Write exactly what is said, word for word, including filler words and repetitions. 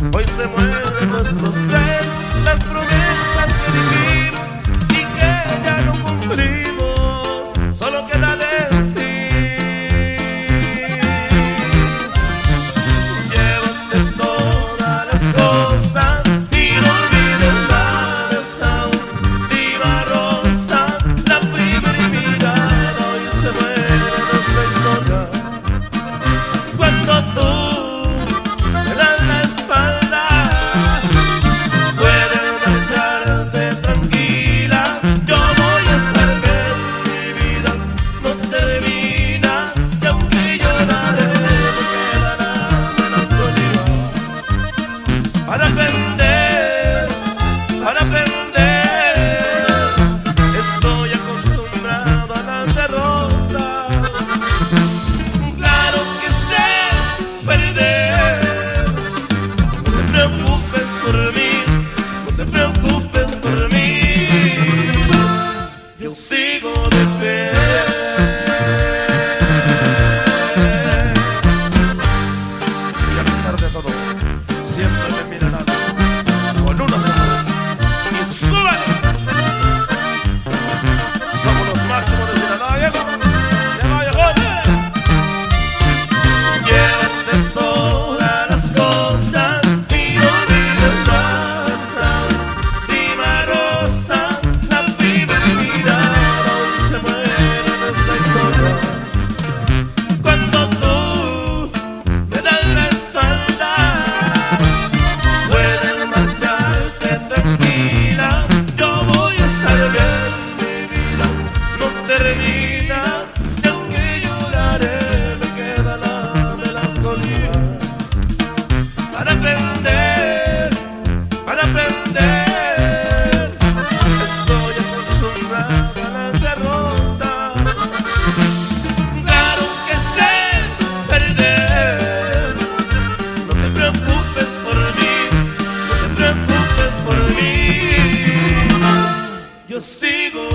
Hoy se muere nuestro ser, las promesas que dijimos y que ya no cumplimos, solo queda decir: llévate todas las cosas y no olvides la de esa última rosa, la primera mirada. Hoy se muere nuestra historia cuando tú me das la espalda. Puedes marcharte tranquila, yo voy a estar bien. Mi vida no termina y aunque lloraré me quedará melancolía. Para aprender, para aprender, estoy acostumbrado a la derrota. Claro que sé perder. No te preocupes por mí, no te preocupes por mí. Yo sigo de pie. Y a pesar de todo, siempre me mirarán con una sonrisa. Y súbale. Somos los máximos de Sinaloa, viejo. ¡Llama, viejones! Llévate todas las cosas y no olvides la esa última rosa, la primera mirada. Hoy se muere nuestra historia cuando tú me das la espalda. Puedes marcharte tranquila, yo voy a estar bien. Mi vida no termina y aunque lloraré me queda la melancolía. Para aprender, para aprender, estoy acostumbrado a la derrota. Claro que sé perder. No te preocupes por mí, no te preocupes por mí. Yo sigo